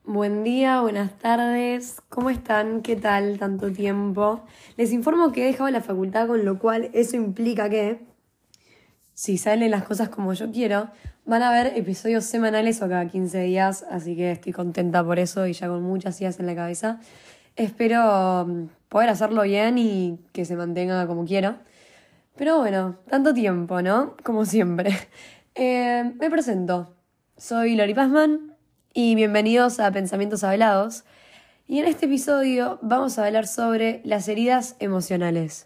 Buen día, buenas tardes, ¿cómo están? ¿Qué tal? Tanto tiempo. Les informo que he dejado la facultad, con lo cual eso implica que, si salen las cosas como yo quiero, van a haber episodios semanales o cada 15 días, así que estoy contenta por eso y ya con muchas ideas en la cabeza. Espero poder hacerlo bien y que se mantenga como quiero. Pero bueno, tanto tiempo, ¿no? Como siempre. Me presento. Soy Lori Pazman y bienvenidos a Pensamientos Hablados. Y en este episodio vamos a hablar sobre las heridas emocionales.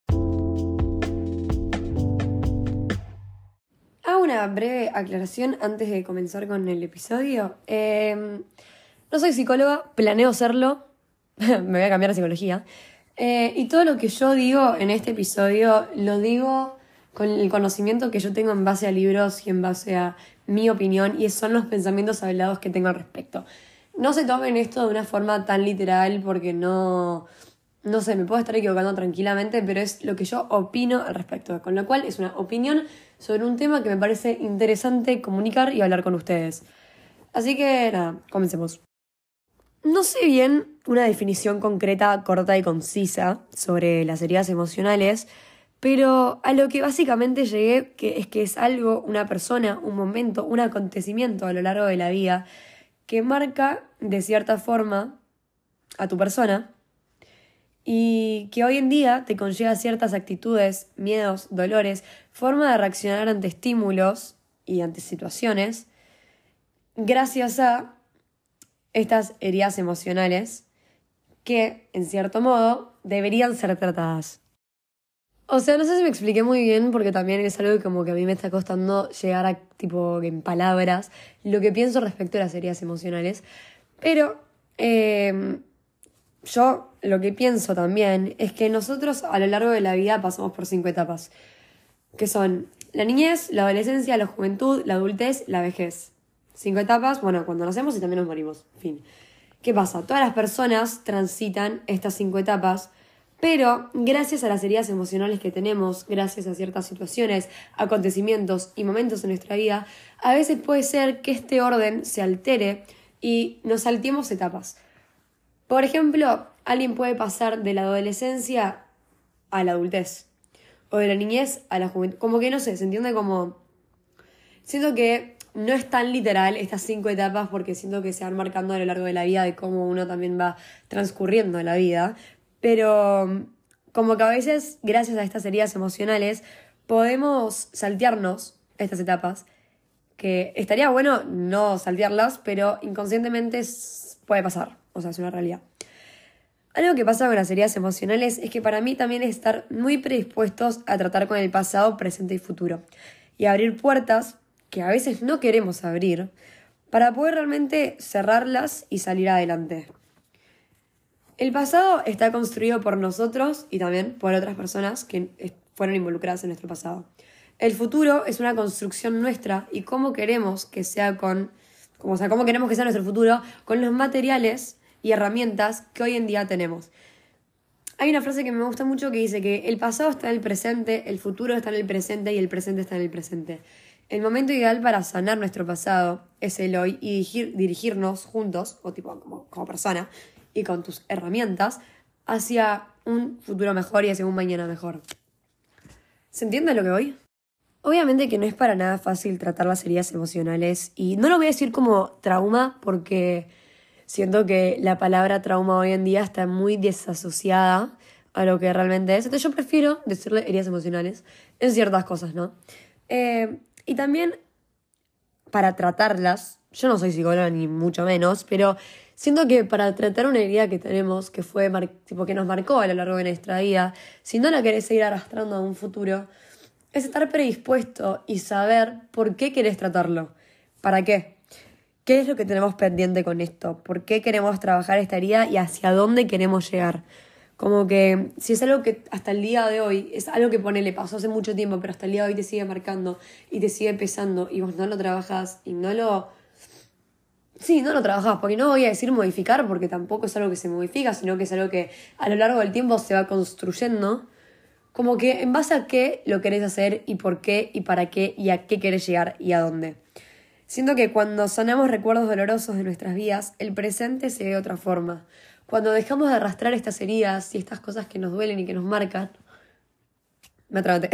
Hago una breve aclaración antes de comenzar con el episodio. No soy psicóloga, planeo serlo. Me voy a cambiar a psicología. Y todo lo que yo digo en este episodio lo digo con el conocimiento que yo tengo en base a libros y en base a mi opinión, y son los pensamientos hablados que tengo al respecto. No se tomen esto de una forma tan literal porque no sé, me puedo estar equivocando tranquilamente, pero es lo que yo opino al respecto, con lo cual es una opinión sobre un tema que me parece interesante comunicar y hablar con ustedes. Así que nada, comencemos. No sé bien una definición concreta, corta y concisa sobre las heridas emocionales, pero a lo que básicamente llegué es que es algo, una persona, un momento, un acontecimiento a lo largo de la vida que marca de cierta forma a tu persona y que hoy en día te conlleva ciertas actitudes, miedos, dolores, forma de reaccionar ante estímulos y ante situaciones gracias a estas heridas emocionales que, en cierto modo, deberían ser tratadas. O sea, no sé si me expliqué muy bien porque también es algo que como que a mí me está costando llegar a, tipo, en palabras, lo que pienso respecto a las heridas emocionales. Pero yo lo que pienso también es que nosotros a lo largo de la vida pasamos por 5 etapas, que son la niñez, la adolescencia, la juventud, la adultez, la vejez. 5 etapas, bueno, cuando nacemos y también nos morimos, fin. ¿Qué pasa? Todas las personas transitan estas 5 etapas, pero gracias a las heridas emocionales que tenemos, gracias a ciertas situaciones, acontecimientos y momentos en nuestra vida, a veces puede ser que este orden se altere y nos salteemos etapas. Por ejemplo, alguien puede pasar de la adolescencia a la adultez, o de la niñez a la juventud. Como que no sé, se entiende como... Siento que no es tan literal estas 5 etapas porque siento que se van marcando a lo largo de la vida de cómo uno también va transcurriendo la vida. Pero como que a veces, gracias a estas heridas emocionales, podemos saltearnos estas etapas, que estaría bueno no saltearlas, pero inconscientemente puede pasar, o sea, es una realidad. Algo que pasa con las heridas emocionales es que para mí también es estar muy predispuestos a tratar con el pasado, presente y futuro, y abrir puertas que a veces no queremos abrir para poder realmente cerrarlas y salir adelante. El pasado está construido por nosotros y también por otras personas que fueron involucradas en nuestro pasado. El futuro es una construcción nuestra y cómo queremos que sea cómo queremos que sea nuestro futuro con los materiales y herramientas que hoy en día tenemos. Hay una frase que me gusta mucho que dice que el pasado está en el presente, el futuro está en el presente y el presente está en el presente. El momento ideal para sanar nuestro pasado es el hoy y dirigirnos juntos, o tipo como persona, y con tus herramientas, hacia un futuro mejor y hacia un mañana mejor. ¿Se entiende lo que voy? Obviamente que no es para nada fácil tratar las heridas emocionales, y no lo voy a decir como trauma porque siento que la palabra trauma hoy en día está muy desasociada a lo que realmente es. Entonces yo prefiero decirle heridas emocionales en ciertas cosas, ¿no? Y también para tratarlas, yo no soy psicóloga ni mucho menos, pero siento que para tratar una herida que tenemos, que fue que nos marcó a lo largo de nuestra vida, si no la querés seguir arrastrando a un futuro, es estar predispuesto y saber por qué querés tratarlo. ¿Para qué? ¿Qué es lo que tenemos pendiente con esto? ¿Por qué queremos trabajar esta herida y hacia dónde queremos llegar? Como que si es algo que hasta el día de hoy, es algo que le pasó hace mucho tiempo, pero hasta el día de hoy te sigue marcando y te sigue pesando y vos no lo trabajás y no lo trabajás, porque no voy a decir modificar porque tampoco es algo que se modifica, sino que es algo que a lo largo del tiempo se va construyendo, como que en base a qué lo querés hacer y por qué y para qué y a qué querés llegar y a dónde. Siento que cuando sanamos recuerdos dolorosos de nuestras vidas, el presente se ve de otra forma. Cuando dejamos de arrastrar estas heridas y estas cosas que nos duelen y que nos marcan, me atraganté.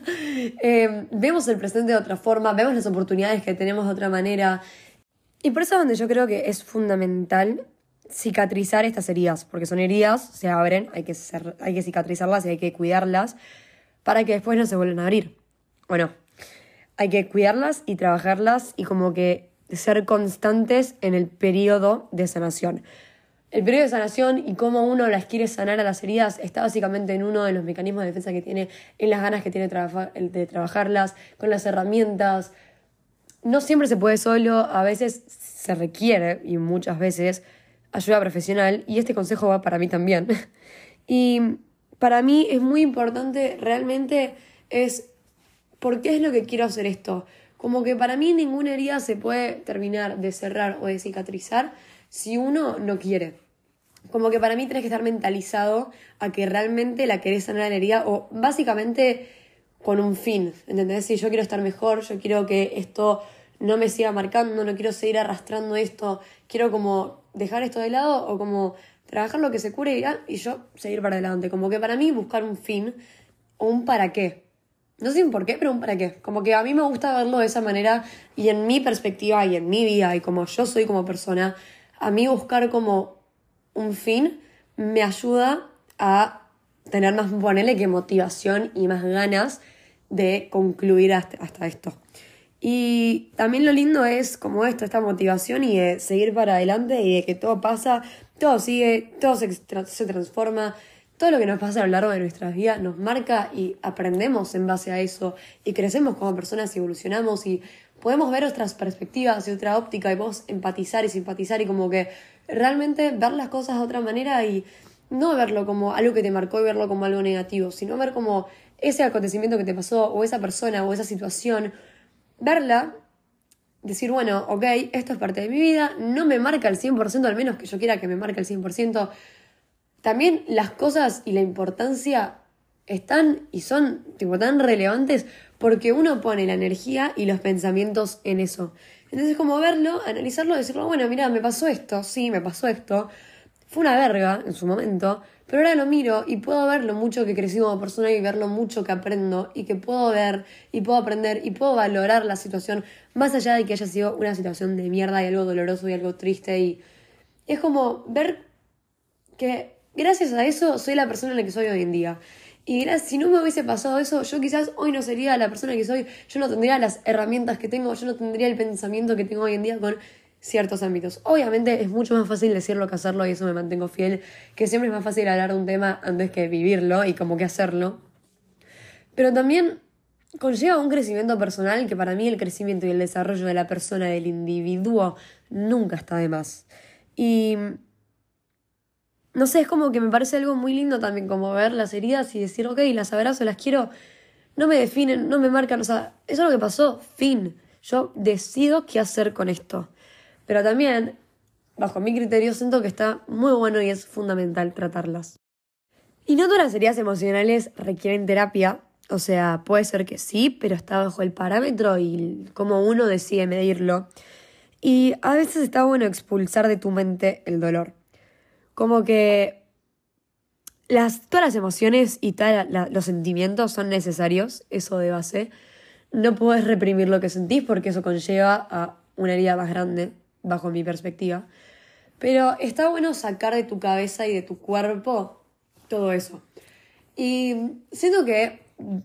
Vemos el presente de otra forma, vemos las oportunidades que tenemos de otra manera. Y por eso es donde yo creo que es fundamental cicatrizar estas heridas, porque son heridas, se abren, hay que cicatrizarlas y hay que cuidarlas para que después no se vuelvan a abrir. Bueno, hay que cuidarlas y trabajarlas y como que ser constantes en el periodo de sanación. El periodo de sanación y cómo uno las quiere sanar a las heridas está básicamente en uno de los mecanismos de defensa que tiene, en las ganas que tiene de trabajarlas, con las herramientas. No siempre se puede solo, a veces se requiere, y muchas veces, ayuda profesional, y este consejo va para mí también. Y para mí es muy importante, realmente, ¿por qué es lo que quiero hacer esto? Como que para mí ninguna herida se puede terminar de cerrar o de cicatrizar si uno no quiere. Como que para mí tenés que estar mentalizado a que realmente la querés sanar la herida o básicamente con un fin, ¿entendés? Si yo quiero estar mejor, yo quiero que esto no me siga marcando, no quiero seguir arrastrando esto, quiero como dejar esto de lado o como trabajar lo que se cure y yo seguir para adelante. Como que para mí buscar un fin o un para qué. No sé un por qué, pero un para qué. Como que a mí me gusta verlo de esa manera y en mi perspectiva y en mi vida y como yo soy como persona, a mí buscar como un fin me ayuda a tener más, ponele que motivación y más ganas de concluir hasta esto. Y también lo lindo es como esta motivación y de seguir para adelante y de que todo pasa, todo sigue, todo se transforma. Todo lo que nos pasa a lo largo de nuestras vidas nos marca y aprendemos en base a eso y crecemos como personas y evolucionamos y podemos ver otras perspectivas y otra óptica y podemos empatizar y simpatizar y como que realmente ver las cosas de otra manera y no verlo como algo que te marcó y verlo como algo negativo, sino ver como ese acontecimiento que te pasó o esa persona o esa situación, verla, decir, bueno, ok, esto es parte de mi vida, no me marca el 100%, al menos que yo quiera que me marque el 100%. También las cosas y la importancia están y son tipo tan relevantes porque uno pone la energía y los pensamientos en eso. Entonces como verlo, analizarlo, decirlo, bueno, mira, me pasó esto, sí, me pasó esto, fue una verga en su momento, pero ahora lo miro y puedo ver lo mucho que crecí como persona y ver lo mucho que aprendo y que puedo ver y puedo aprender y puedo valorar la situación más allá de que haya sido una situación de mierda y algo doloroso y algo triste y es como ver que gracias a eso soy la persona en la que soy hoy en día. Y si no me hubiese pasado eso, yo quizás hoy no sería la persona que soy, yo no tendría las herramientas que tengo, yo no tendría el pensamiento que tengo hoy en día con ciertos ámbitos. Obviamente es mucho más fácil decirlo que hacerlo y eso me mantengo fiel, que siempre es más fácil hablar de un tema antes que vivirlo y como que hacerlo. Pero también conlleva un crecimiento personal que para mí el crecimiento y el desarrollo de la persona, del individuo, nunca está de más. Y no sé, es como que me parece algo muy lindo también, como ver las heridas y decir, ok, las abrazo, las quiero, no me definen, no me marcan, o sea, eso es lo que pasó, fin. Yo decido qué hacer con esto. Pero también, bajo mi criterio, siento que está muy bueno y es fundamental tratarlas. Y no todas las heridas emocionales requieren terapia, o sea, puede ser que sí, pero está bajo el parámetro y cómo uno decide medirlo. Y a veces está bueno expulsar de tu mente el dolor. Como que todas las emociones y los sentimientos son necesarios, eso de base. No puedes reprimir lo que sentís porque eso conlleva a una herida más grande, bajo mi perspectiva. Pero está bueno sacar de tu cabeza y de tu cuerpo todo eso. Y siento que,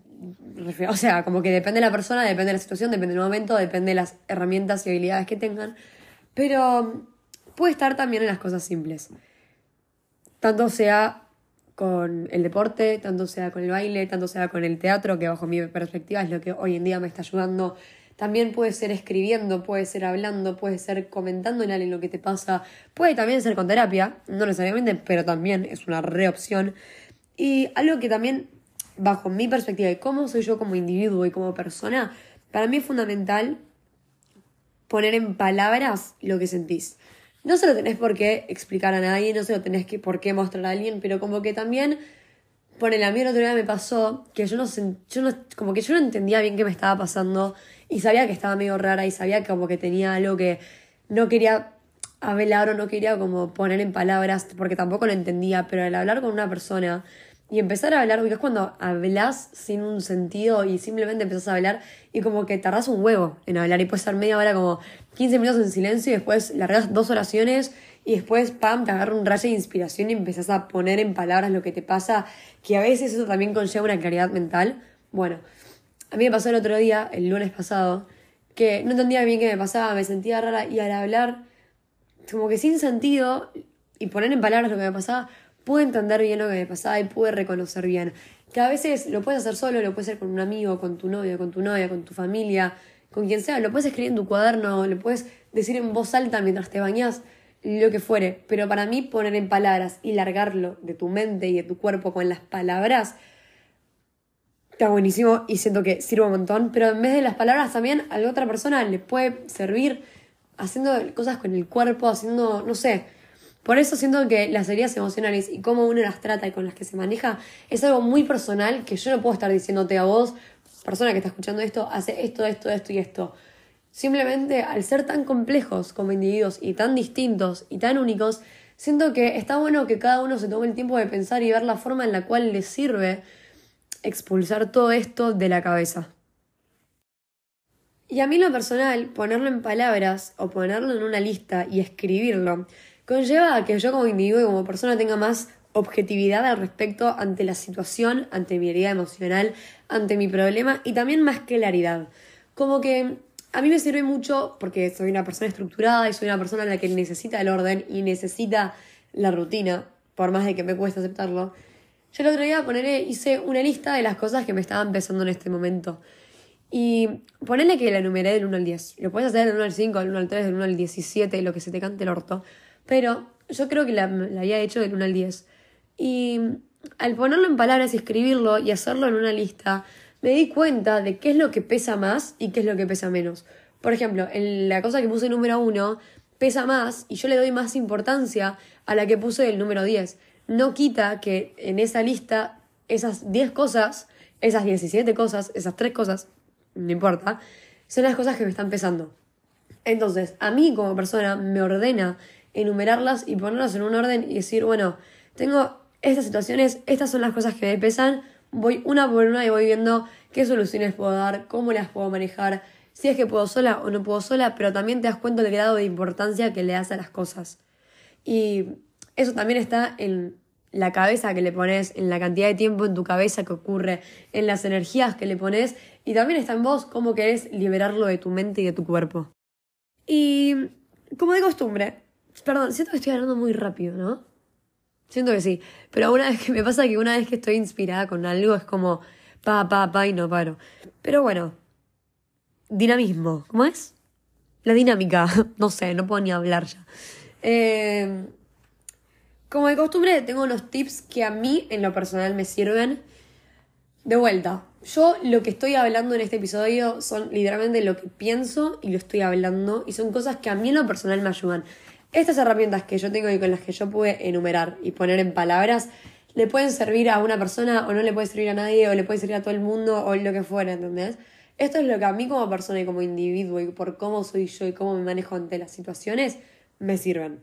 o sea, como que depende de la persona, depende de la situación, depende del momento, depende de las herramientas y habilidades que tengan. Pero puede estar también en las cosas simples. Tanto sea con el deporte, tanto sea con el baile, tanto sea con el teatro, que bajo mi perspectiva es lo que hoy en día me está ayudando. También puede ser escribiendo, puede ser hablando, puede ser comentándole a alguien lo que te pasa. Puede también ser con terapia, no necesariamente, pero también es una opción. Y algo que también, bajo mi perspectiva de cómo soy yo como individuo y como persona, para mí es fundamental poner en palabras lo que sentís. No se lo tenés por qué explicar a nadie, no se lo tenés por qué mostrar a alguien, pero como que también, ponele, a mí el otro día me pasó que yo no entendía bien qué me estaba pasando y sabía que estaba medio rara y sabía que como que tenía algo que no quería hablar o no quería como poner en palabras porque tampoco lo entendía, pero al hablar con una persona y empezar a hablar, porque es cuando hablas sin un sentido y simplemente empezás a hablar y como que tardás un huevo en hablar y puede ser media hora como 15 minutos en silencio y después largas 2 oraciones y después, pam, te agarra un rayo de inspiración y empezás a poner en palabras lo que te pasa, que a veces eso también conlleva una claridad mental. Bueno, a mí me pasó el otro día, el lunes pasado, que no entendía bien qué me pasaba, me sentía rara y al hablar, como que sin sentido y poner en palabras lo que me pasaba, pude entender bien lo que me pasaba y pude reconocer bien. Que a veces lo puedes hacer solo, lo puedes hacer con un amigo, con tu novio, con tu novia, con tu familia, con quien sea, lo puedes escribir en tu cuaderno, lo puedes decir en voz alta mientras te bañas, lo que fuere. Pero para mí poner en palabras y largarlo de tu mente y de tu cuerpo con las palabras está buenísimo y siento que sirve un montón, pero en vez de las palabras también a la otra persona le puede servir haciendo cosas con el cuerpo, haciendo, no sé. Por eso siento que las heridas emocionales y cómo uno las trata y con las que se maneja es algo muy personal que yo no puedo estar diciéndote a vos, persona que está escuchando esto, hace esto, esto, esto y esto. Simplemente al ser tan complejos como individuos y tan distintos y tan únicos, siento que está bueno que cada uno se tome el tiempo de pensar y ver la forma en la cual les sirve expulsar todo esto de la cabeza. Y a mí en lo personal, ponerlo en palabras o ponerlo en una lista y escribirlo, conlleva a que yo como individuo y como persona tenga más objetividad al respecto ante la situación, ante mi herida emocional, ante mi problema y también más claridad. Como que a mí me sirve mucho porque soy una persona estructurada y soy una persona en la que necesita el orden y necesita la rutina, por más de que me cueste aceptarlo. Yo el otro día hice una lista de las cosas que me estaban pesando en este momento. Y ponele que la enumeré del 1 al 10. Lo puedes hacer del 1 al 5, del 1 al 3, del 1 al 17, lo que se te cante el orto. Pero yo creo que la había hecho del 1 al 10. Y al ponerlo en palabras y escribirlo y hacerlo en una lista, me di cuenta de qué es lo que pesa más y qué es lo que pesa menos. Por ejemplo, en la cosa que puse número 1 pesa más y yo le doy más importancia a la que puse el número 10. No quita que en esa lista esas 10 cosas, esas 17 cosas, esas 3 cosas, no importa, son las cosas que me están pesando. Entonces, a mí como persona me ordena enumerarlas y ponerlas en un orden y decir, bueno, tengo estas situaciones, estas son las cosas que me pesan, voy una por una y voy viendo qué soluciones puedo dar, cómo las puedo manejar, si es que puedo sola o no puedo sola, pero también te das cuenta del grado de importancia que le das a las cosas. Y eso también está en la cabeza que le pones, en la cantidad de tiempo en tu cabeza que ocurre, en las energías que le pones y también está en vos cómo querés liberarlo de tu mente y de tu cuerpo. Y como de costumbre, perdón, siento que estoy hablando muy rápido, ¿no? Siento que sí, pero una vez que me pasa que una vez que estoy inspirada con algo es como pa y no paro. Pero bueno, dinamismo, ¿cómo es? La dinámica, no sé, no puedo ni hablar ya. Como de costumbre tengo unos tips que a mí en lo personal me sirven. De vuelta, yo lo que estoy hablando en este episodio son literalmente lo que pienso y lo estoy hablando y son cosas que a mí en lo personal me ayudan. Estas herramientas que yo tengo y con las que yo pude enumerar y poner en palabras le pueden servir a una persona o no le puede servir a nadie o le puede servir a todo el mundo o lo que fuera, ¿entendés? Esto es lo que a mí como persona y como individuo y por cómo soy yo y cómo me manejo ante las situaciones me sirven.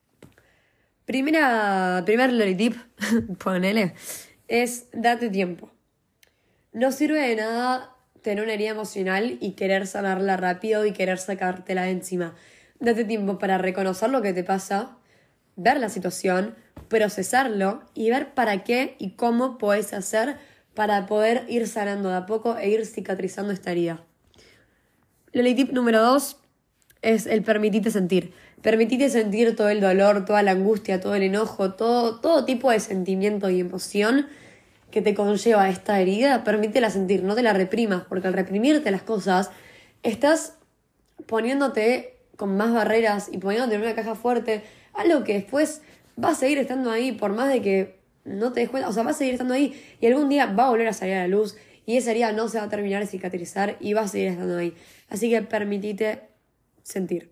Primer loli tip, ponele, es date tiempo. No sirve de nada tener una herida emocional y querer sanarla rápido y querer sacártela de encima. Date tiempo para reconocer lo que te pasa, ver la situación, procesarlo y ver para qué y cómo podés hacer para poder ir sanando de a poco e ir cicatrizando esta herida. Loli tip número 2 es el permitite sentir. Permitite sentir todo el dolor, toda la angustia, todo el enojo, todo tipo de sentimiento y emoción que te conlleva esta herida, permítela sentir, no te la reprimas, porque al reprimirte las cosas, estás poniéndote con más barreras y poniéndote en una caja fuerte, algo que después va a seguir estando ahí, por más de que no te des cuenta, o sea, va a seguir estando ahí y algún día va a volver a salir a la luz y esa herida no se va a terminar de cicatrizar y va a seguir estando ahí. Así que permitite sentir.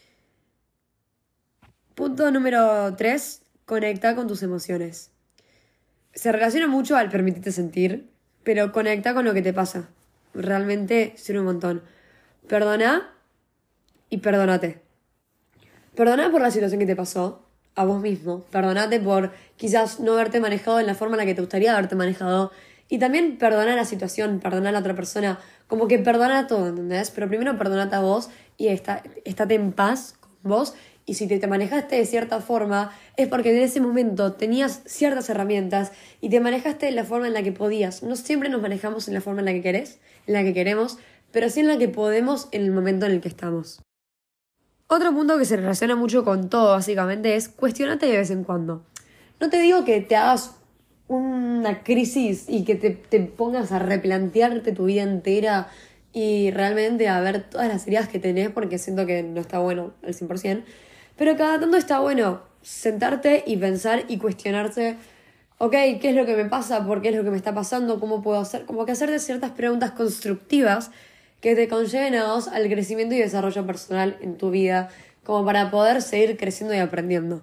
Punto número 3, conecta con tus emociones. Se relaciona mucho al permitirte sentir, pero conecta con lo que te pasa. Realmente sirve un montón. Perdona y perdónate. Perdona por la situación que te pasó a vos mismo. Perdonate por quizás no haberte manejado en la forma en la que te gustaría haberte manejado. Y también perdona la situación, perdona a la otra persona. Como que perdona todo, ¿entendés? Pero primero perdonate a vos y estate en paz con vos. Y si te manejaste de cierta forma, es porque en ese momento tenías ciertas herramientas y te manejaste de la forma en la que podías. No siempre nos manejamos en la forma en la que querés, en la que queremos, pero sí en la que podemos en el momento en el que estamos. Otro punto que se relaciona mucho con todo, básicamente, es cuestionate de vez en cuando. No te digo que te hagas una crisis y que te pongas a replantearte tu vida entera y realmente a ver todas las heridas que tenés, porque siento que no está bueno al 100%. Pero cada tanto está bueno sentarte y pensar y cuestionarse, ok, ¿qué es lo que me pasa? ¿Por qué es lo que me está pasando? ¿Cómo puedo hacer? Como que hacerte ciertas preguntas constructivas que te conlleven a vos al crecimiento y desarrollo personal en tu vida, como para poder seguir creciendo y aprendiendo.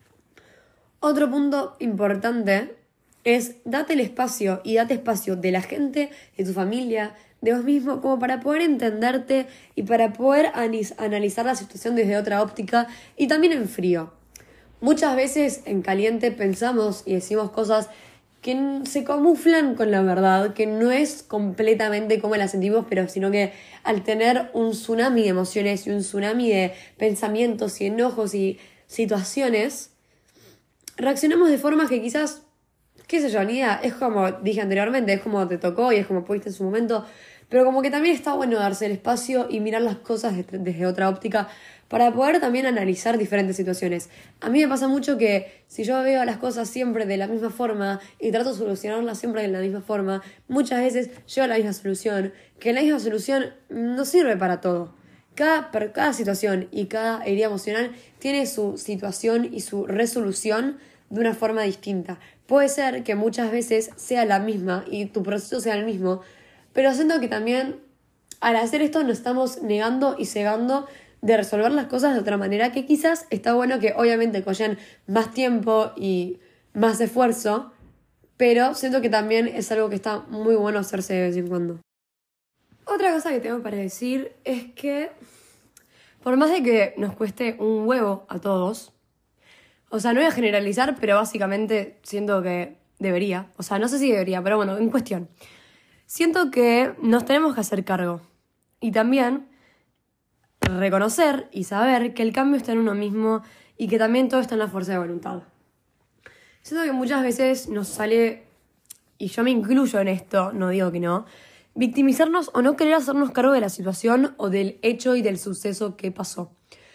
Otro punto importante es date el espacio y date espacio de la gente, de tu familia, de vos mismo, como para poder entenderte y para poder analizar la situación desde otra óptica y también en frío. Muchas veces en caliente pensamos y decimos cosas que se camuflan con la verdad, que no es completamente como la sentimos, pero sino que al tener un tsunami de emociones y un tsunami de pensamientos y enojos y situaciones, reaccionamos de formas que quizás, qué sé yo, ni idea, es como dije anteriormente, es como te tocó y es como pudiste en su momento, pero como que también está bueno darse el espacio y mirar las cosas desde otra óptica para poder también analizar diferentes situaciones. A mí me pasa mucho que si yo veo las cosas siempre de la misma forma y trato de solucionarlas siempre de la misma forma, muchas veces llego a la misma solución, que la misma solución no sirve para todo. Cada situación y cada herida emocional tiene su situación y su resolución de una forma distinta. Puede ser que muchas veces sea la misma y tu proceso sea el mismo, pero siento que también al hacer esto nos estamos negando y cegando de resolver las cosas de otra manera, que quizás está bueno que obviamente conlleven más tiempo y más esfuerzo, pero siento que también es algo que está muy bueno hacerse de vez en cuando. Otra cosa que tengo para decir es que por más de que nos cueste un huevo a todos, o sea, no voy a generalizar, pero básicamente siento que debería, o sea, no sé si debería, pero bueno, en cuestión. Siento que nos tenemos que hacer cargo y también reconocer y saber que el cambio está en uno mismo y que también todo está en la fuerza de voluntad. Siento que muchas veces nos sale, y yo me incluyo en esto, no digo que no, victimizarnos o no querer hacernos cargo de la situación o del hecho y del suceso que pasó.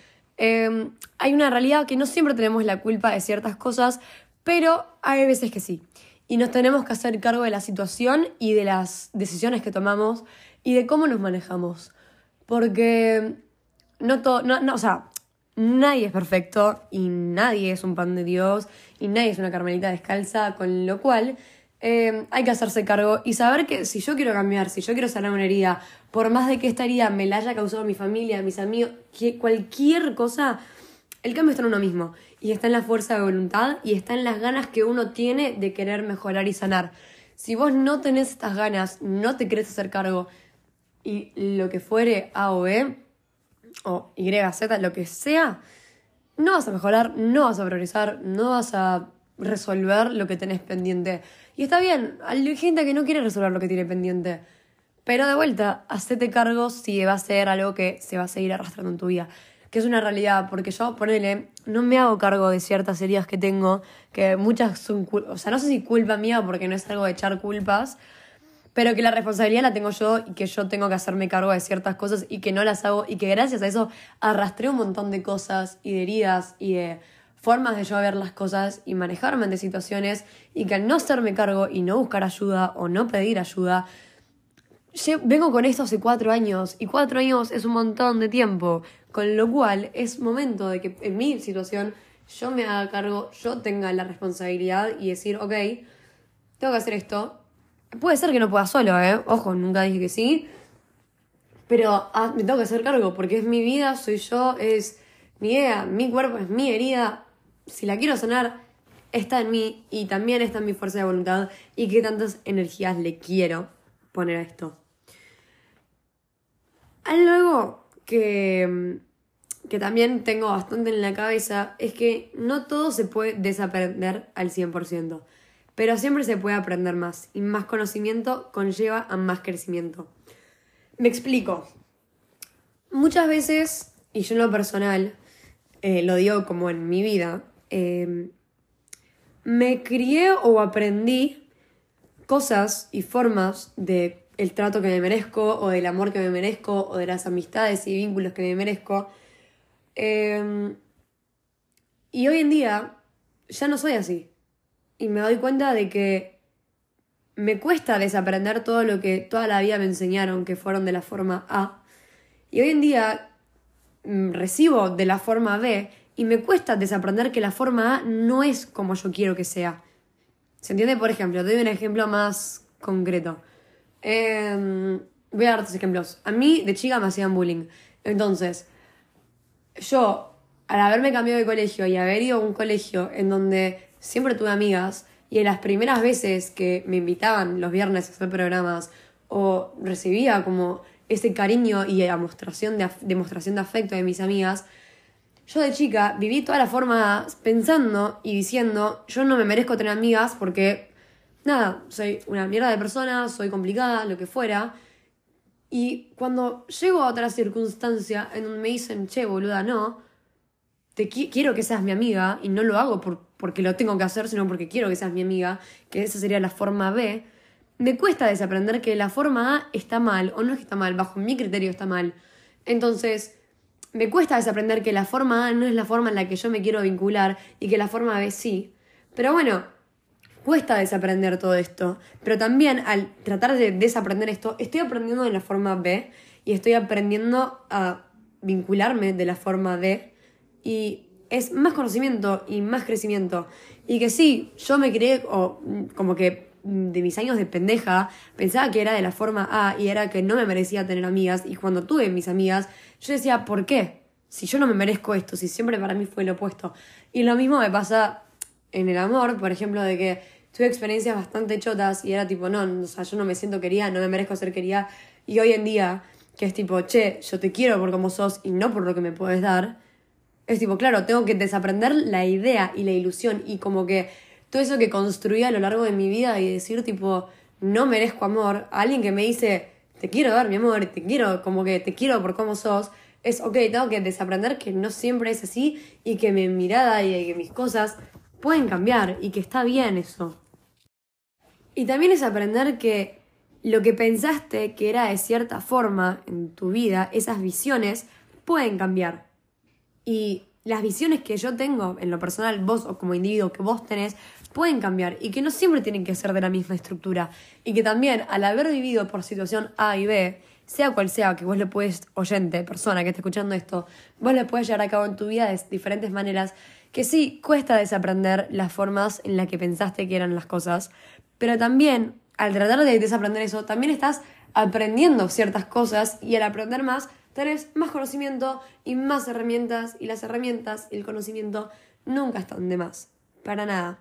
Hay una realidad que no siempre tenemos la culpa de ciertas cosas, pero hay veces que sí. Y nos tenemos que hacer cargo de la situación y de las decisiones que tomamos y de cómo nos manejamos. Porque o sea, nadie es perfecto y nadie es un pan de Dios y nadie es una carmelita descalza, con lo cual hay que hacerse cargo y saber que si yo quiero cambiar, si yo quiero sanar una herida, por más de que esta herida me la haya causado mi familia, mis amigos, que cualquier cosa, el cambio está en uno mismo y está en la fuerza de voluntad y está en las ganas que uno tiene de querer mejorar y sanar. Si vos no tenés estas ganas, no te querés hacer cargo y lo que fuere A o B o Y, Z, lo que sea, no vas a mejorar, no vas a progresar, no vas a resolver lo que tenés pendiente. Y está bien, hay gente que no quiere resolver lo que tiene pendiente. Pero de vuelta, hacete cargo si va a ser algo que se va a seguir arrastrando en tu vida. Que es una realidad, porque yo, ponele, no me hago cargo de ciertas heridas que tengo, que muchas son, o sea, no sé si culpa mía, porque no es algo de echar culpas, pero que la responsabilidad la tengo yo y que yo tengo que hacerme cargo de ciertas cosas y que no las hago y que gracias a eso arrastré un montón de cosas y de heridas y de formas de yo ver las cosas y manejarme ante situaciones y que al no hacerme cargo y no buscar ayuda o no pedir ayuda, vengo con esto hace 4 años y 4 años es un montón de tiempo, con lo cual es momento de que en mi situación yo me haga cargo, yo tenga la responsabilidad y decir, ok, tengo que hacer esto. Puede ser que no pueda solo, ojo, nunca dije que sí, pero me tengo que hacer cargo porque es mi vida, soy yo, es mi idea, mi cuerpo, es mi herida. Si la quiero sanar, está en mí y también está en mi fuerza de voluntad y qué tantas energías le quiero poner a esto. Algo que también tengo bastante en la cabeza es que no todo se puede desaprender al 100%, pero siempre se puede aprender más y más conocimiento conlleva a más crecimiento. Me explico. Muchas veces, y yo en lo personal, lo digo como en mi vida, me crié o aprendí cosas y formas de el trato que me merezco o del amor que me merezco o de las amistades y vínculos que me merezco. Y hoy en día ya no soy así. Y me doy cuenta de que me cuesta desaprender todo lo que toda la vida me enseñaron que fueron de la forma A. Y hoy en día recibo de la forma B y me cuesta desaprender que la forma A no es como yo quiero que sea. ¿Se entiende? Por ejemplo, te doy un ejemplo más concreto. Voy a dar dos ejemplos. A mí, de chica, me hacían bullying. Entonces, yo, al haberme cambiado de colegio y haber ido a un colegio en donde siempre tuve amigas, y en las primeras veces que me invitaban los viernes a hacer programas, o recibía como ese cariño y demostración de afecto de mis amigas, yo de chica viví toda la forma pensando y diciendo, yo no me merezco tener amigas porque, nada, soy una mierda de persona, soy complicada, lo que fuera. Y cuando llego a otra circunstancia en donde me dicen, che, boluda, no, quiero que seas mi amiga, y no lo hago porque lo tengo que hacer, sino porque quiero que seas mi amiga, que esa sería la forma B, me cuesta desaprender que la forma A está mal, o no es que está mal, bajo mi criterio está mal. Entonces, me cuesta desaprender que la forma A no es la forma en la que yo me quiero vincular y que la forma B sí. Pero bueno, cuesta desaprender todo esto. Pero también al tratar de desaprender esto, estoy aprendiendo de la forma B y estoy aprendiendo a vincularme de la forma D. Y es más conocimiento y más crecimiento. Y que sí, yo me creé, o como que de mis años de pendeja, pensaba que era de la forma A y era que no me merecía tener amigas. Y cuando tuve mis amigas, yo decía, ¿por qué? Si yo no me merezco esto, si siempre para mí fue lo opuesto. Y lo mismo me pasa en el amor, por ejemplo, de que tuve experiencias bastante chotas y era tipo, no, o sea, yo no me siento querida, no me merezco ser querida. Y hoy en día, que es tipo, che, yo te quiero por como sos y no por lo que me puedes dar, es tipo, claro, tengo que desaprender la idea y la ilusión y como que todo eso que construí a lo largo de mi vida y decir tipo, no merezco amor, a alguien que me dice, te quiero dar mi amor, te quiero, como que te quiero por cómo sos, es ok, tengo que desaprender que no siempre es así y que mi mirada y que mis cosas pueden cambiar y que está bien eso. Y también es aprender que lo que pensaste que era de cierta forma en tu vida, esas visiones, pueden cambiar. Y las visiones que yo tengo en lo personal, vos o como individuo que vos tenés, pueden cambiar y que no siempre tienen que ser de la misma estructura. Y que también al haber vivido por situación A y B, sea cual sea que vos le puedes, oyente, persona que esté escuchando esto, vos le puedes llevar a cabo en tu vida de diferentes maneras, que sí, cuesta desaprender las formas en las que pensaste que eran las cosas, pero también al tratar de desaprender eso, también estás aprendiendo ciertas cosas y al aprender más, tenés más conocimiento y más herramientas y las herramientas y el conocimiento nunca están de más, para nada.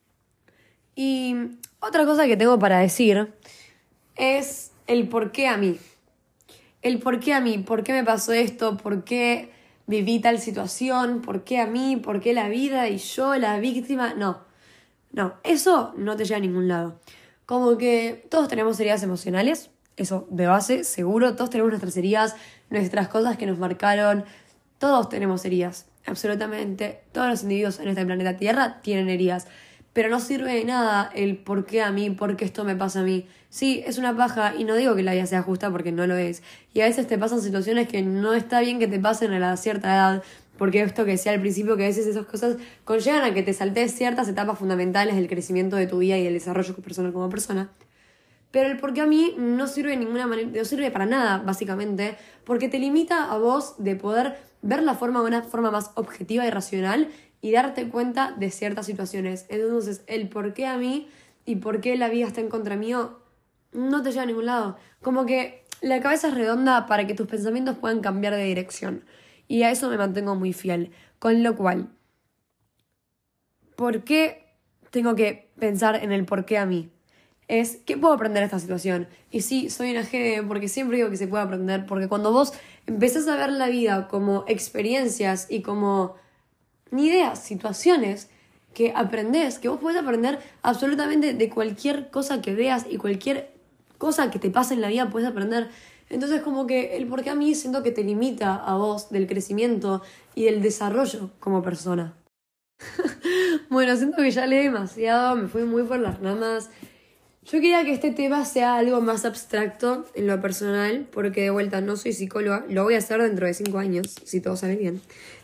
Y otra cosa que tengo para decir es el por qué a mí. El por qué a mí, por qué me pasó esto, por qué viví tal situación, por qué a mí, por qué la vida y yo, la víctima. No, eso no te lleva a ningún lado. Como que todos tenemos heridas emocionales, eso de base, seguro, todos tenemos nuestras heridas, nuestras cosas que nos marcaron, todos tenemos heridas, absolutamente, todos los individuos en este planeta Tierra tienen heridas, pero no sirve de nada el por qué a mí, por qué esto me pasa a mí. Sí, es una paja y no digo que la vida sea justa porque no lo es, y a veces te pasan situaciones que no está bien que te pasen a la cierta edad, porque esto que decía al principio, que a veces esas cosas conllevan a que te saltes ciertas etapas fundamentales del crecimiento de tu vida y del desarrollo personal como persona. Pero el por qué a mí no sirve de ninguna manera, no sirve para nada, básicamente, porque te limita a vos de poder ver la forma de una forma más objetiva y racional y darte cuenta de ciertas situaciones. Entonces, el por qué a mí y por qué la vida está en contra mío no te lleva a ningún lado. Como que la cabeza es redonda para que tus pensamientos puedan cambiar de dirección. Y a eso me mantengo muy fiel. Con lo cual, ¿por qué tengo que pensar en el por qué a mí? es ¿qué puedo aprender de esta situación? Y sí, soy una G porque siempre digo que se puede aprender, porque cuando vos empezás a ver la vida como experiencias y como ni ideas, situaciones que aprendés, que vos podés aprender absolutamente de cualquier cosa que veas y cualquier cosa que te pase en la vida puedes aprender. Entonces como que el por qué a mí siento que te limita a vos del crecimiento y del desarrollo como persona. Bueno, siento que ya leí demasiado, me fui muy por las ramas. Yo quería que este tema sea algo más abstracto en lo personal, porque de vuelta no soy psicóloga, lo voy a hacer dentro de 5 años, si todo sale bien.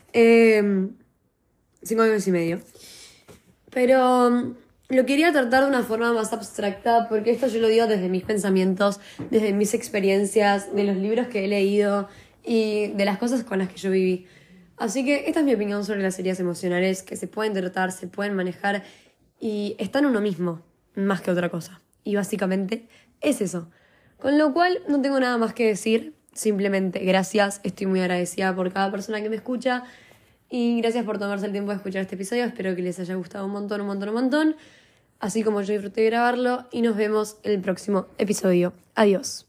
5 años y medio. Pero lo quería tratar de una forma más abstracta, porque esto yo lo digo desde mis pensamientos, desde mis experiencias, de los libros que he leído y de las cosas con las que yo viví. Así que esta es mi opinión sobre las heridas emocionales, que se pueden tratar, se pueden manejar y están en uno mismo, más que otra cosa. Y básicamente es eso. Con lo cual no tengo nada más que decir, simplemente gracias, estoy muy agradecida por cada persona que me escucha y gracias por tomarse el tiempo de escuchar este episodio, espero que les haya gustado un montón, un montón, un montón, así como yo disfruté de grabarlo y nos vemos en el próximo episodio. Adiós.